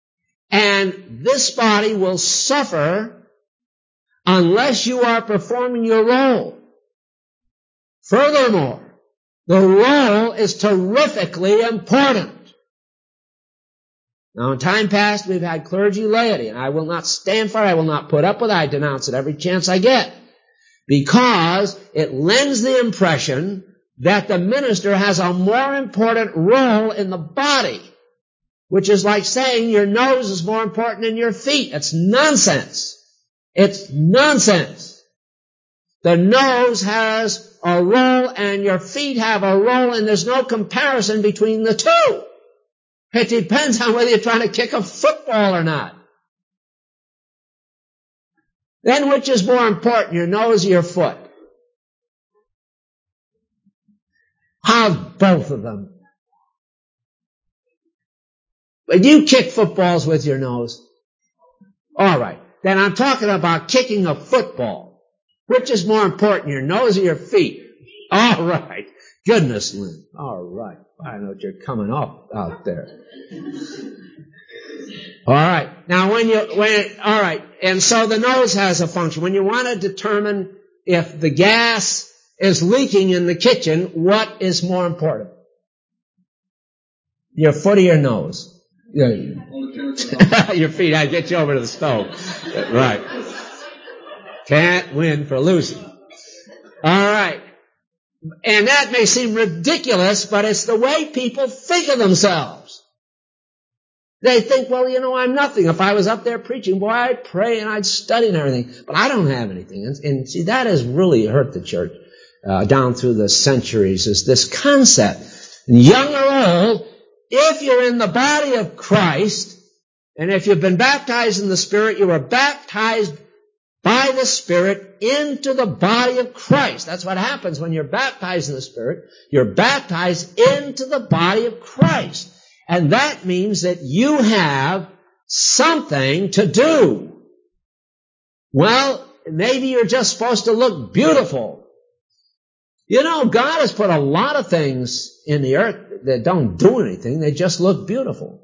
And this body will suffer unless you are performing your role. Furthermore, the role is terrifically important. Now, in time past, we've had clergy laity, and I will not stand for it. I will not put up with it. I denounce it every chance I get, because it lends the impression that the minister has a more important role in the body, which is like saying your nose is more important than your feet. It's nonsense. It's nonsense. The nose has a role and your feet have a role, and there's no comparison between the two. It depends on whether you're trying to kick a football or not. Then which is more important, your nose or your foot? How's both of them? But you kick footballs with your nose. All right. Then I'm talking about kicking a football. Which is more important, your nose or your feet? All right. Goodness, Lynn. All right. I know what you're coming up out there. All right. Now when you, when, all right. And so the nose has a function. When you want to determine if the gas is leaking in the kitchen, what is more important? Your foot or your nose? Your, your feet. I get you over to the stove. Right. Can't win for losing. All right. And that may seem ridiculous, but it's the way people think of themselves. They think, well, you know, I'm nothing. If I was up there preaching, boy, I'd pray and I'd study and everything. But I don't have anything. And, and see, that has really hurt the church uh, down through the centuries, is this concept. Young or old, if you're in the body of Christ, and if you've been baptized in the Spirit, you were baptized by the Spirit into the body of Christ. That's what happens when you're baptized in the Spirit. You're baptized into the body of Christ. And that means that you have something to do. Well, maybe you're just supposed to look beautiful. You know, God has put a lot of things in the earth that don't do anything. They just look beautiful.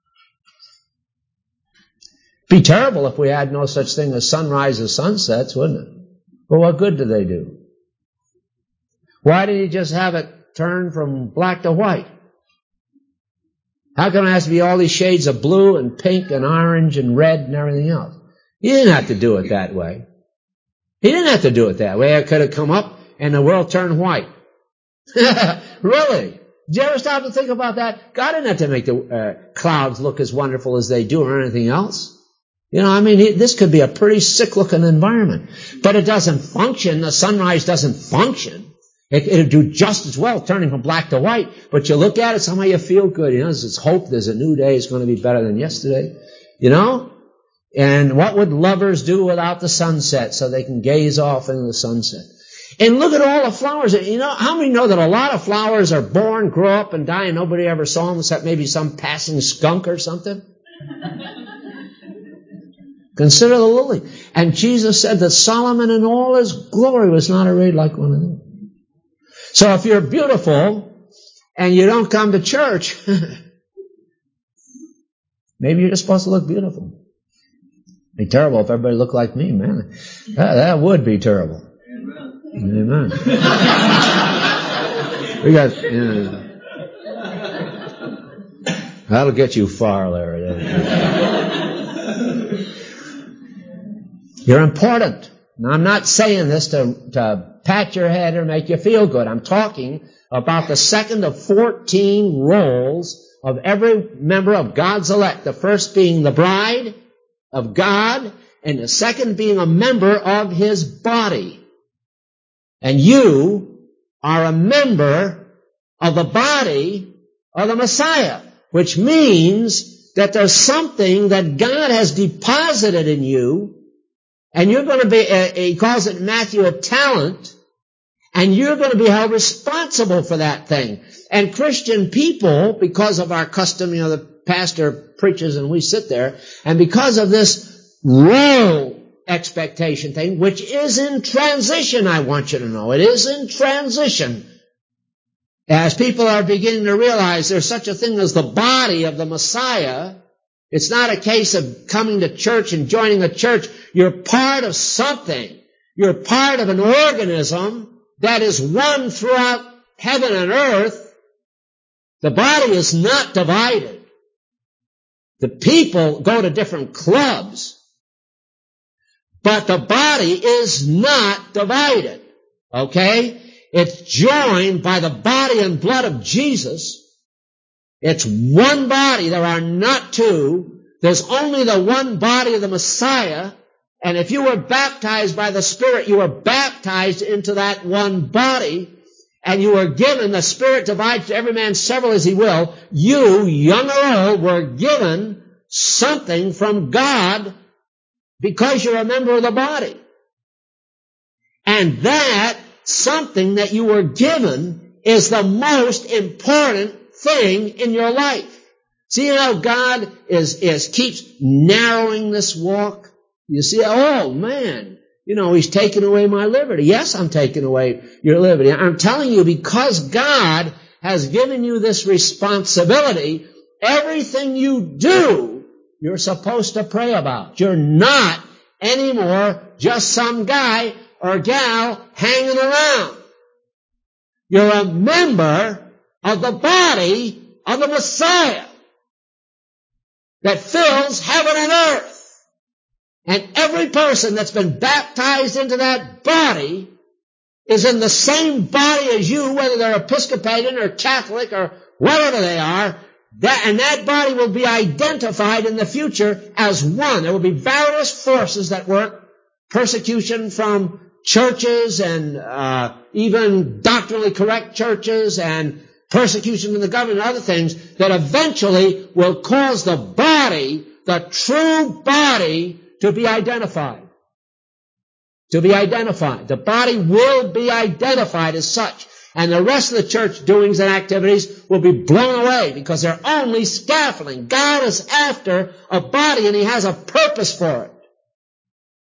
Be terrible if we had no such thing as sunrises, sunsets, wouldn't it? But what good do they do? Why did he just have it turn from black to white? How come it has to be all these shades of blue and pink and orange and red and everything else? He didn't have to do it that way. He didn't have to do it that way. It could have come up and the world turned white. Really? Did you ever stop to think about that? God didn't have to make the uh, clouds look as wonderful as they do or anything else. You know, I mean, it, this could be a pretty sick-looking environment. But it doesn't function. The sunrise doesn't function. It, it'll do just as well turning from black to white. But you look at it, somehow you feel good. You know, there's hope. There's a new day. It's going to be better than yesterday. You know? And what would lovers do without the sunset so they can gaze off into the sunset? And look at all the flowers. You know, how many know that a lot of flowers are born, grow up, and die, and nobody ever saw them except maybe some passing skunk or something? Consider the lily. And Jesus said that Solomon in all his glory was not arrayed like one of them. So if you're beautiful and you don't come to church, maybe you're just supposed to look beautiful. It'd be terrible if everybody looked like me, man. That, that would be terrible. Amen. Amen. We got, you know, that'll get you far, Larry. You're important. Now, I'm not saying this to, to pat your head or make you feel good. I'm talking about the second of fourteen roles of every member of God's elect. The first being the bride of God, and the second being a member of His body. And you are a member of the body of the Messiah, which means that there's something that God has deposited in you. And you're going to be, uh, he calls it in Matthew a talent, and you're going to be held responsible for that thing. And Christian people, because of our custom, you know, the pastor preaches and we sit there, and because of this role expectation thing, which is in transition, I want you to know. It is in transition. As people are beginning to realize there's such a thing as the body of the Messiah, it's not a case of coming to church and joining a church. You're part of something. You're part of an organism that is one throughout heaven and earth. The body is not divided. The people go to different clubs. But the body is not divided. Okay? It's joined by the body and blood of Jesus. It's one body. There are not two. There's only the one body of the Messiah. And if you were baptized by the Spirit, you were baptized into that one body. And you were given, the Spirit divides to every man several as he will. You, young or old, were given something from God because you're a member of the body. And that something that you were given is the most important thing in your life. See how God is, is keeps narrowing this walk? You see, oh man, you know, He's taken away my liberty. Yes, I'm taking away your liberty. I'm telling you, because God has given you this responsibility, everything you do, you're supposed to pray about. You're not anymore just some guy or gal hanging around. You're a member of the body of the Messiah that fills heaven and earth. And every person that's been baptized into that body is in the same body as you, whether they're Episcopalian or Catholic or whatever they are, that, and that body will be identified in the future as one. There will be various forces that work, persecution from churches and uh even doctrinally correct churches and persecution from the government and other things that eventually will cause the body, the true body, to be identified. To be identified. The body will be identified as such. And the rest of the church doings and activities will be blown away because they're only scaffolding. God is after a body and He has a purpose for it.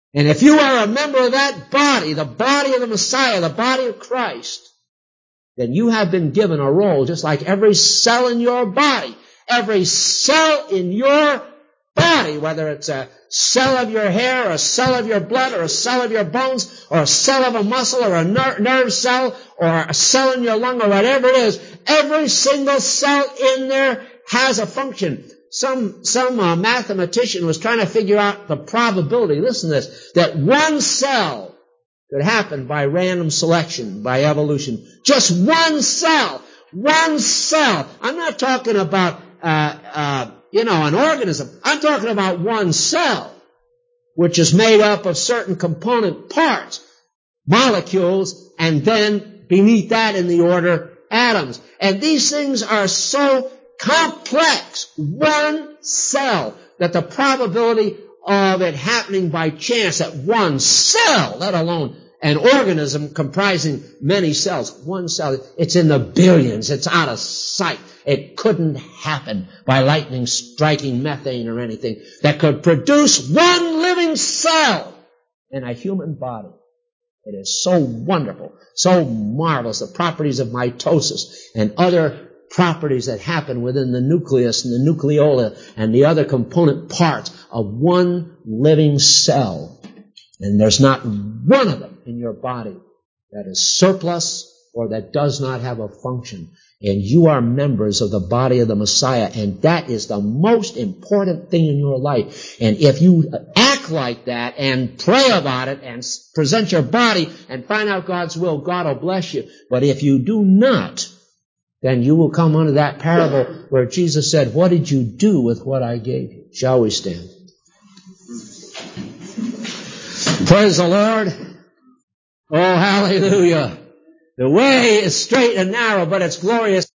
And if you are a member of that body, the body of the Messiah, the body of Christ, then you have been given a role just like every cell in your body. Every cell in your body, whether it's a cell of your hair, or a cell of your blood, or a cell of your bones, or a cell of a muscle, or a ner- nerve cell, or a cell in your lung, or whatever it is, every single cell in there has a function. Some, some uh, mathematician was trying to figure out the probability, listen to this, that one cell could happen by random selection, by evolution. Just one cell. One cell. I'm not talking about, uh, uh, you know, an organism. I'm talking about one cell, which is made up of certain component parts, molecules, and then beneath that in the order atoms. And these things are so complex, one cell, that the probability of it happening by chance at one cell, let alone an organism comprising many cells, one cell, it's in the billions, it's out of sight. It couldn't happen by lightning striking methane or anything that could produce one living cell in a human body. It is so wonderful, so marvelous, the properties of mitosis and other properties that happen within the nucleus and the nucleola and the other component parts of one living cell. And there's not one of them in your body that is surplus or that does not have a function. And you are members of the body of the Messiah, and that is the most important thing in your life. And if you act like that and pray about it and present your body and find out God's will, God will bless you. But if you do not, then you will come under that parable where Jesus said, what did you do with what I gave you? Shall we stand? Praise the Lord. Oh, hallelujah. The way is straight and narrow, but it's glorious.